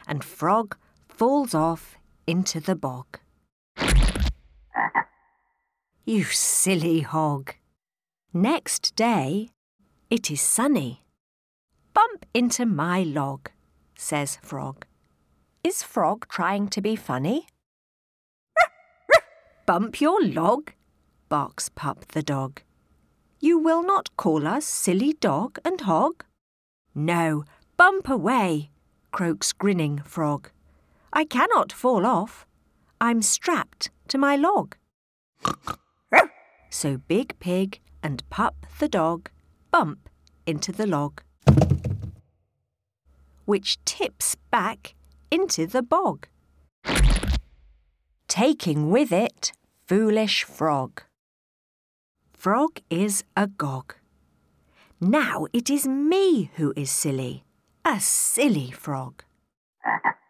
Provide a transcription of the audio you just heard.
and Frog falls off into the bog. You silly hog! Next day, it is sunny. Bump into my log, says Frog. Is Frog trying to be funny? Bump your log, barks Pup the dog. You will not call us silly dog and hog? No, bump away, croaks grinning Frog. I cannot fall off. I'm strapped to my log. So Big Pig and Pup the dog bump into the log, which tips back into the bog, taking with it foolish Frog. Frog is agog. Now it is me who is silly, a silly frog.